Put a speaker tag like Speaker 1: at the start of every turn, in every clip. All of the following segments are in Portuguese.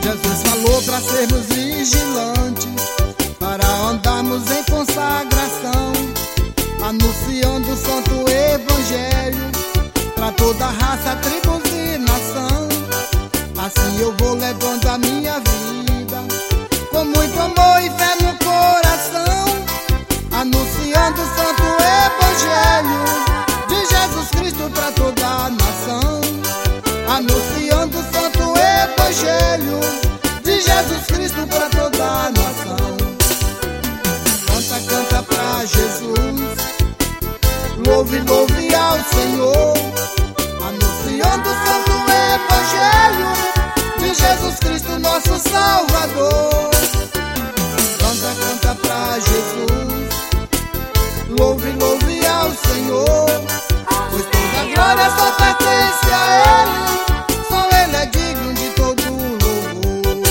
Speaker 1: Jesus falou para sermos vigilantes, para andarmos em consagração, anunciando o santo evangelho para toda raça, tribos e nação. Assim eu vou levando a minha vida, com muito amor e fé no coração, anunciando o santo evangelho de Jesus Cristo para toda a nação. Anunciando o santo evangelho de Jesus Cristo para toda a nação. Canta, canta pra Jesus, louve, louve ao Senhor, anunciando o santo evangelho de Jesus Cristo, nosso Salvador. Canta, canta pra Jesus, louve, louve ao Senhor, pois toda a glória só pertence a Ele, só Ele é digno de todo louvor.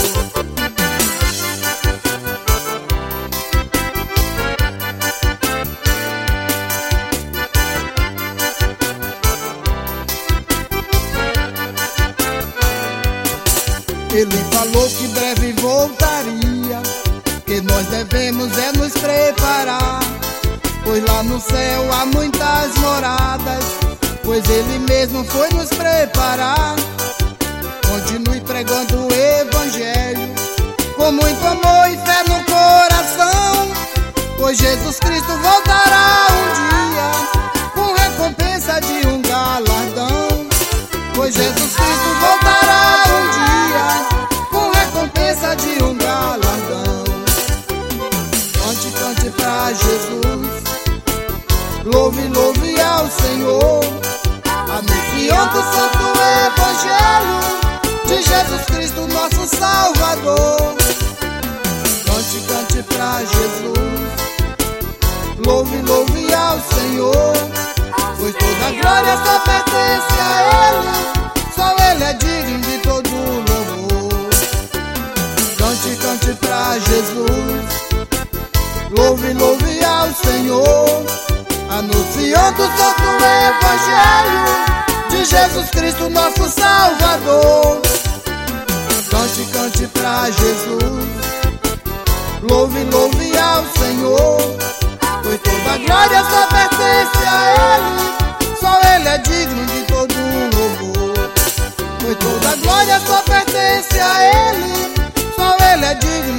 Speaker 1: Ele falou que breve voltaria, que nós devemos nos preparar, pois lá no céu há muitas moradas, pois Ele mesmo foi nos preparar. Continue pregando o evangelho, com muito amor e fé no coração, pois Jesus Cristo voltará um dia, com recompensa de um galardão. Pois Jesus Cristo voltará um dia, com recompensa de um galardão. Cante, cante pra Jesus, louve, louve ao Senhor, anunciando o santo evangelho de Jesus Cristo, nosso Salvador. Cante, cante pra Jesus, louve, louve ao Senhor, pois toda a glória só pertence a Ele, só Ele é digno de todo louvor. Cante, cante pra Jesus, louve, louve ao Senhor, anunciando o santo evangelho de Jesus Cristo, nosso Salvador. Cante, cante pra Jesus, louve, louve ao Senhor, pois toda a glória só pertence a Ele, só Ele é digno de todo louvor. Pois toda a glória só pertence a Ele, só Ele é digno